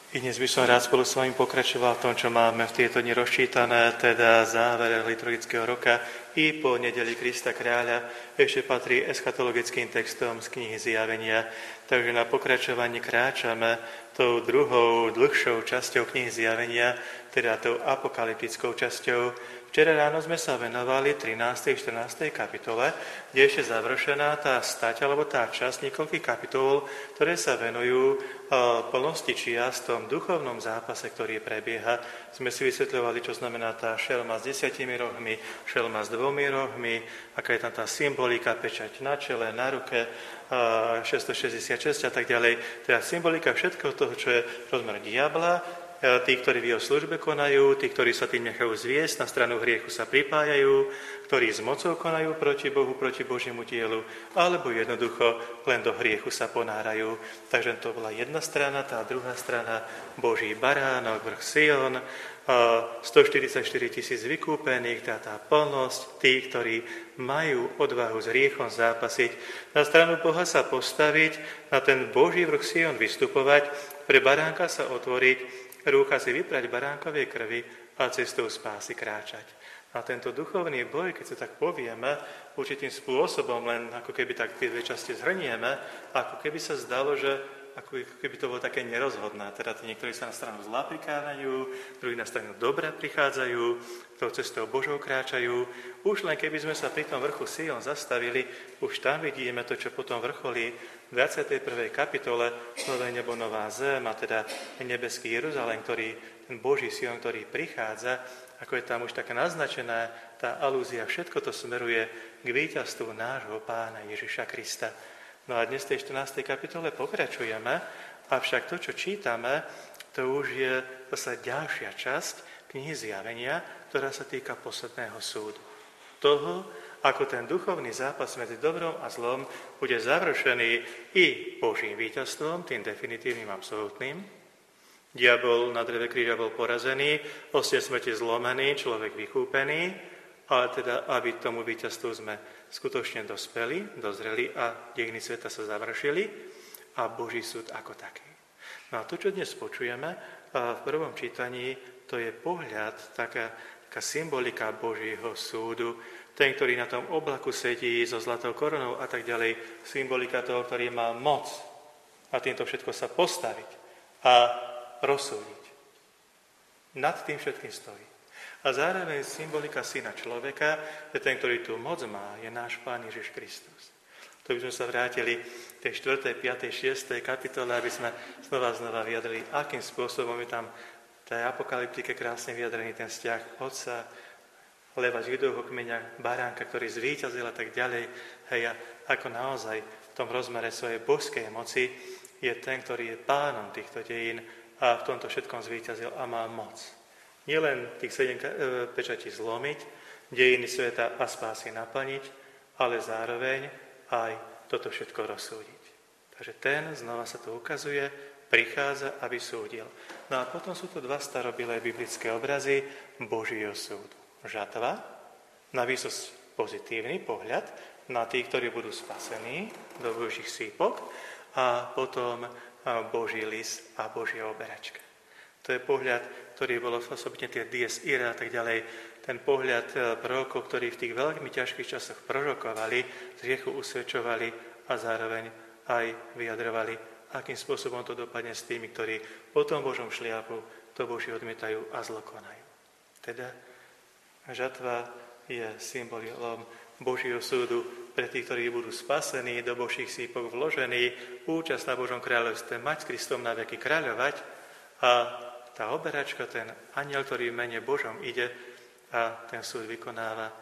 I dnes by som rád spolu s vami pokračoval v tom, čo máme v tieto dni rozčítané, teda závere liturgického roka i po nedeli Krista kráľa. Ešte patrí eschatologickým textom z knihy Zjavenia. Takže na pokračovanie kráčame tou druhou, dlhšou časťou knihy Zjavenia, teda tou apokalyptickou časťou. Včera ráno sme sa venovali 13. a 14. kapitole, kde je ešte završená tá stať, alebo tá časť niekoľkých kapitol, ktoré sa venujú plnosti čias v tom duchovnom zápase, ktorý prebieha. Sme si vysvetľovali, čo znamená tá šelma s 10 rohmi, šelma s 2 rohmi, aká je tam tá symbolika, pečať na čele, na ruke, 666 a tak ďalej. Teda symbolika všetkého toho, čo je rozmer diabla, tí, ktorí v jeho službe konajú, tí, ktorí sa tým nechajú zviesť, na stranu hriechu sa pripájajú, ktorí s mocou konajú proti Bohu, proti Božiemu dielu, alebo jednoducho len do hriechu sa ponárajú. Takže to bola jedna strana, tá druhá strana, Boží baránok, vrch Sion, 144 000 vykúpených, tá plnosť, tí, ktorí majú odvahu s hriechom zápasiť, na stranu Boha sa postaviť, na ten Boží vrch Sion vystupovať, pre baránka sa otvoriť, rúcha si vyprať baránkovej krvi a cestou spásy kráčať. A tento duchovný boj, keď sa tak povieme, určitým spôsobom, len ako keby tak tie dve časti zhrnieme, ako keby sa zdalo, že ako keby to bolo také nerozhodné. Teda niektorí sa na stranu zla prikávajú, druhí na stranu dobra prichádzajú, tou cestou Božou kráčajú. Už len keby sme sa pri tom vrchu Sion zastavili, už tam vidíme to, čo potom vrcholí v 21. kapitole Nové nebo nová zem, a teda nebeský Jeruzalém, ten Boží Sion, ktorý prichádza, ako je tam už tak naznačená tá alúzia, všetko to smeruje k víťazstvu nášho Pána Ježiša Krista. No a dnes v tej 14. kapitole pokračujeme, avšak to, čo čítame, to už je zase ďalšia časť knihy Zjavenia, ktorá sa týka posledného súdu. Toho, ako ten duchovný zápas medzi dobrom a zlom bude završený i Božím víťazstvom, tým definitívnym, absolútnym. Diabol na dreve kríža bol porazený, osne smrti zlomený, človek vykúpený, ale teda, aby tomu víťazstvu sme skutočne dozreli a dejiny sveta sa završili a Boží súd ako taký. No a to, čo dnes počujeme v prvom čítaní, to je pohľad, taká symbolika Božího súdu, ten, ktorý na tom oblaku sedí so zlatou korunou a tak ďalej, symbolika toho, ktorý má moc a týmto všetko sa postaviť a rozsúdiť. Nad tým všetkým stojí. A zároveň symbolika syna človeka, že ten, ktorý tú moc má, je náš Pán Ježiš Kristus. To by sme sa vrátili v tej 4., 5., 6. kapitole, aby sme znova vyjadrili, akým spôsobom je tam v tej apokalyptike krásne vyjadrený ten vzťah Otca, leva židovho kmeňa, baránka, ktorý zvíťazil a tak ďalej. Hej, a ako naozaj v tom rozmere svojej božskej moci je ten, ktorý je pánom týchto dejín a v tomto všetkom zvíťazil a má moc. Nielen tých 7 pečatí zlomiť, dejiny sveta a spásy naplniť, ale zároveň aj toto všetko rozsúdiť. Takže ten, znova sa to ukazuje, prichádza, aby súdil. No a potom sú to dva starobilé biblické obrazy Božieho súdu. Žatva, na výsosť pozitívny pohľad na tých, ktorí budú spasení do Božích sípok, a potom Boží lis a Božia oberačka. To je pohľad, ktorý bol osobitne tie dies ira a tak ďalej, ten pohľad prorokov, ktorí v tých veľmi ťažkých časoch prorokovali, z hriechu usvedčovali a zároveň aj vyjadrovali, akým spôsobom to dopadne s tými, ktorí po tom Božom šliapu to Boží odmietajú a zlo konajú. Teda žatva je symbolom Božieho súdu pre tých, ktorí budú spasení, do Božích sípok vložení, účasť na Božom kráľovstve, mať s Kristom na veky kráľovať, a tá oberačka, ten anjel, ktorý v mene Božom ide a ten súd vykonáva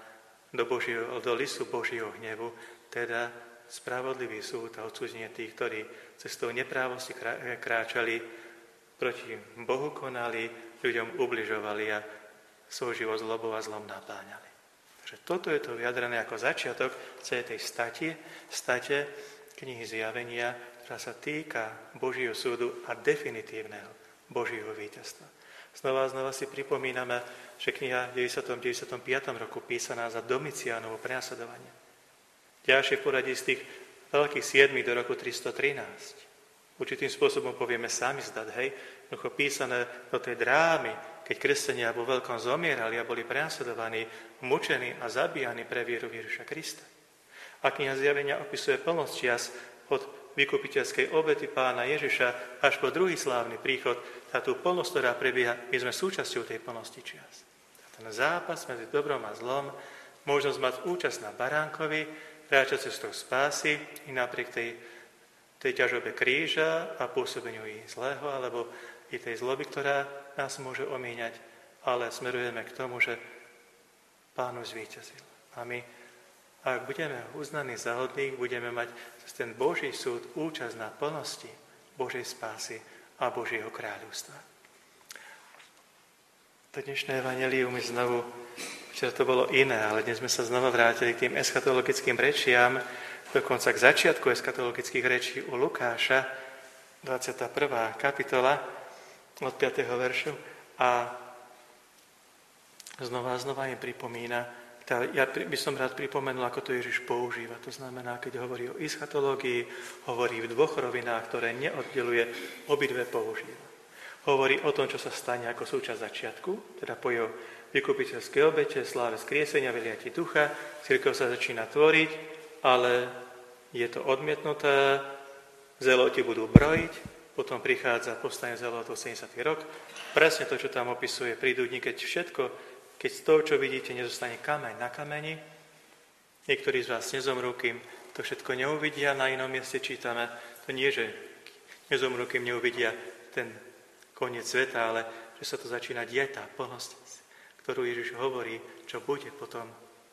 do lisu Božieho hnevu, teda spravodlivý súd a odsúdenie tých, ktorí cestou neprávosti kráčali, proti Bohu konali, ľuďom ubližovali a svoj život zlobou a zlom napáňali. Takže toto je to vyjadrené ako začiatok celej tej state knihy Zjavenia, ktorá sa týka Božieho súdu a definitívneho Božieho víťazstva. Znova si pripomíname, že kniha v 95. roku písaná za Domiciánovo prenasledovanie. Ďalšie poradí z tých veľkých 7 do roku 313. Určitým spôsobom povieme sami zdať, hej, jednoducho písané do tej drámy, keď kresťania vo veľkom zomierali a boli prenasledovaní, mučení a zabíjani pre vieru Ježiša Krista. A kniha Zjavenia opisuje plnosť čias od vykupiteľskej obety Pána Ježiša až po druhý slávny príchod, a tú plnosť, ktorá prebieha, my sme súčasťou tej plnosti čias. Ten zápas medzi dobrom a zlom, možnosť mať účasť na baránkovi, kráčať cestou spásy i napriek tej ťažobe kríža a pôsobeniu i zlého, alebo i tej zloby, ktorá nás môže omíňať, ale smerujeme k tomu, že Pán už zvíťazil. A my, ak budeme uznaní za hodných, budeme mať cez ten Boží súd účasť na plnosti Božej spásy a Božieho kráľovstva. To dnešné evanjelium je znovu, včera to bolo iné, ale dnes sme sa znova vrátili k tým eschatologickým rečiam, dokonca k začiatku eschatologických rečí u Lukáša, 21. kapitola od 5. veršu. A znova im pripomína, ja by som rád pripomenul, ako to Ježiš používa. To znamená, keď hovorí o eschatológii, hovorí v dvoch rovinách, ktoré neoddeluje, obidve používa. Hovorí o tom, čo sa stane ako súčasť začiatku, teda po jeho vykupiteľskej obete, sláve skriesenia, veliati ducha, cirkev sa začína tvoriť, ale je to odmietnuté, zeloti budú brojiť, potom prichádza povstanie zelotov 70. rok. Presne to, čo tam opisuje, prídu dni, keď z toho, čo vidíte, nezostane kameň na kameni. Niektorí z vás nezomrú, kým to všetko neuvidia. Na inom mieste čítame, to nie, že nezomrú, kým neuvidia ten koniec sveta, ale že sa to začína diať, tá plnosť, ktorú Ježiš hovorí, čo bude potom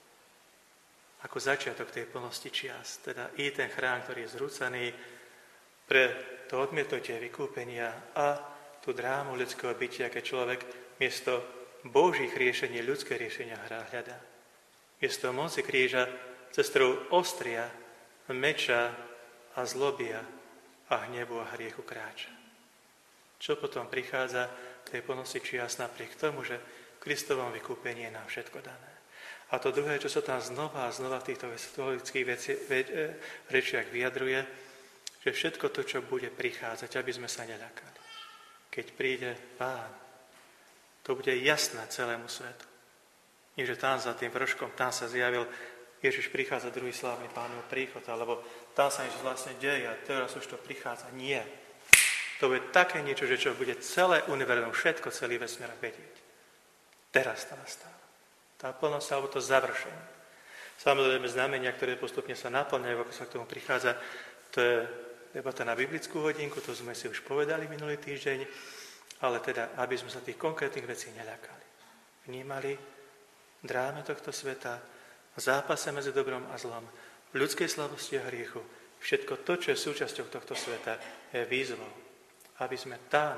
ako začiatok tej plnosti čias. Teda i ten chrám, ktorý je zrúcaný pre to odmietnutie vykúpenia a tú drámu ľudského bytia, keď človek miesto Božích riešení, ľudské riešenia hľadá. Miesto moci kríža cestrou ostria, meča a zlobia a hnevu a hriechu kráča. Čo potom prichádza k tej plnosti čias napriek tomu, že v Kristovom vykúpení je nám všetko dané. A to druhé, čo sa tam znova a znova v týchto teologických rečiach vyjadruje, že všetko to, čo bude prichádzať, aby sme sa neľakali. Keď príde Pán, to bude jasné celému svetu. Nie, že tam za tým vrškom, tam sa zjavil Ježiš, prichádza druhý slávny Pánov príchod, alebo tam sa niečo vlastne deje a teraz už to prichádza. Nie. To bude také niečo, že čo bude celé univerzum, všetko, celý vesmír vedieť. Teraz to nastáva. Tá plnosť alebo to završenie. Samozrejme znamenia, ktoré postupne sa naplňajú, ako sa k tomu prichádza, to je debata na biblickú hodinku, to sme si už povedali minulý týždeň, ale teda, aby sme sa tých konkrétnych vecí neľakali. Vnímali dráme tohto sveta, zápase medzi dobrom a zlom, v ľudskej slabosti a hriechu. Všetko to, čo je súčasťou tohto sveta, je výzvou. Aby sme tam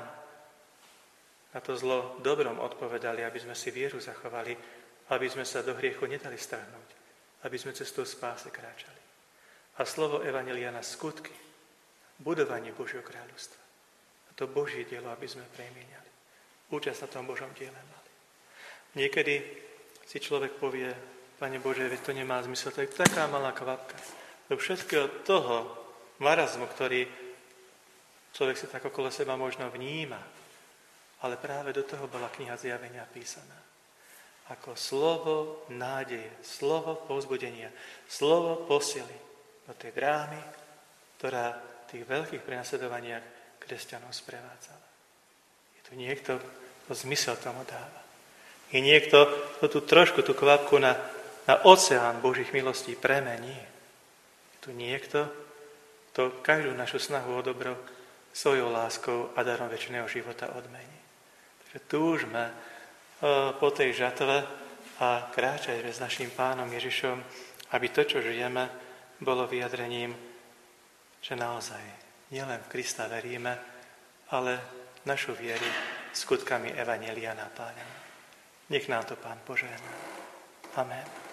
na to zlo dobrom odpovedali, aby sme si vieru zachovali, aby sme sa do hriechu nedali strhnúť, aby sme cestou spásy kráčali. A slovo evanjelia na skutky, budovanie Božieho kráľovstva. A to Božie dielo, aby sme premieniali. Účasť na tom Božom diele mali. Niekedy si človek povie, Pane Bože, veď to nemá zmysel, to je taká malá kvapka. Do všetkého toho marazmu, ktorý človek si tak okolo seba možno vníma, ale práve do toho bola kniha Zjavenia písaná. Ako slovo nádeje, slovo povzbudenia, slovo posily do tej drámy, ktorá v tých veľkých prenasledovaniach kresťanov sprevádzala. Je tu niekto, kto zmysel tomu dáva. Je niekto, kto tu trošku tú kvapku na oceán Božích milostí premení. Je tu niekto, kto každú našu snahu o dobro svojou láskou a darom večného života odmení. Takže túžme po tej žatve a kráčať s našim Pánom Ježišom, aby to, čo žijeme, bolo vyjadrením, že naozaj nielen v Krista veríme, ale našu vieru skutkami evanjelia napáľame. Nech nám to Pán požehná. Amen.